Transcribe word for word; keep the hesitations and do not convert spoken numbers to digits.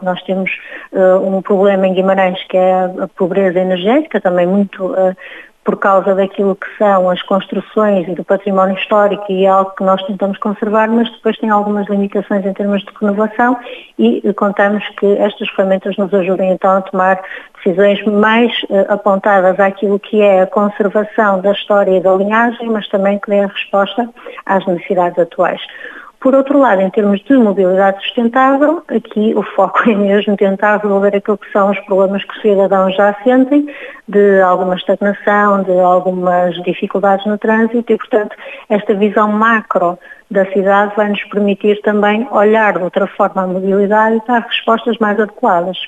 Nós temos uh, um problema em Guimarães que é a pobreza energética, também muito uh, por causa daquilo que são as construções e do património histórico, e é algo que nós tentamos conservar, mas depois tem algumas limitações em termos de renovação, e contamos que estas ferramentas nos ajudem então a tomar decisões mais uh, apontadas àquilo que é a conservação da história e da linhagem, mas também que dê a resposta às necessidades atuais. Por outro lado, em termos de mobilidade sustentável, aqui o foco é mesmo tentar resolver aquilo que são os problemas que os cidadãos já sentem, de alguma estagnação, de algumas dificuldades no trânsito, e, portanto, esta visão macro da cidade vai nos permitir também olhar de outra forma a mobilidade e dar respostas mais adequadas.